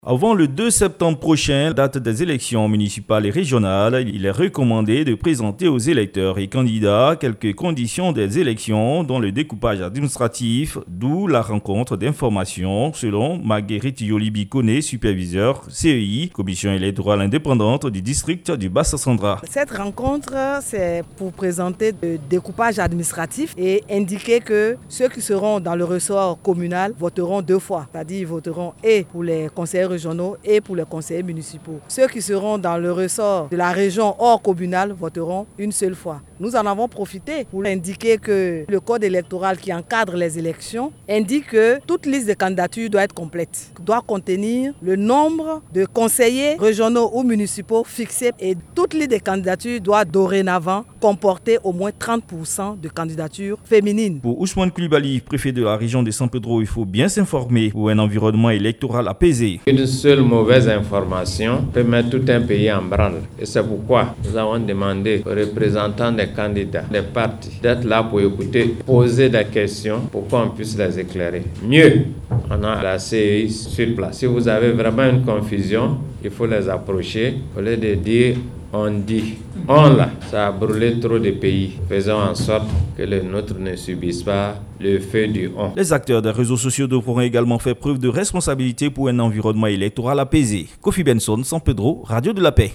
Avant le 2 septembre prochain, date des élections municipales et régionales, il est recommandé de présenter aux électeurs et candidats quelques conditions des élections, dont le découpage administratif, d'où la rencontre d'informations, selon Marguerite Yolibi-Koné, superviseur CEI, Commission électorale indépendante du district du Bassa-Sandra. Cette rencontre, c'est pour présenter le découpage administratif et indiquer que ceux qui seront dans le ressort communal voteront deux fois, c'est-à-dire ils voteront et pour les conseillers régionaux et pour les conseillers municipaux. Ceux qui seront dans le ressort de la région hors communale voteront une seule fois. Nous en avons profité pour indiquer que le code électoral qui encadre les élections indique que toute liste de candidatures doit être complète, doit contenir le nombre de conseillers régionaux ou municipaux fixés et toute liste de candidatures doit dorénavant comporter au moins 30% de candidatures féminines. Pour Ousmane Koulibaly, préfet de la région de San Pedro, il faut bien s'informer pour un environnement électoral apaisé. Une seule mauvaise information peut mettre tout un pays en branle. Et c'est pourquoi nous avons demandé aux représentants des candidats, des partis, d'être là pour écouter, poser des questions pour qu'on puisse les éclairer. Mieux, on a la CEI sur place. Si vous avez vraiment une confusion, il faut les approcher. Au lieu de dire on dit, on là, ça a brûlé trop de pays. Faisons en sorte que les nôtres ne subissent pas le feu du on. Les acteurs des réseaux sociaux devront également faire preuve de responsabilité pour un environnement électoral apaisé. Kofi Benson, San Pedro, Radio de la Paix.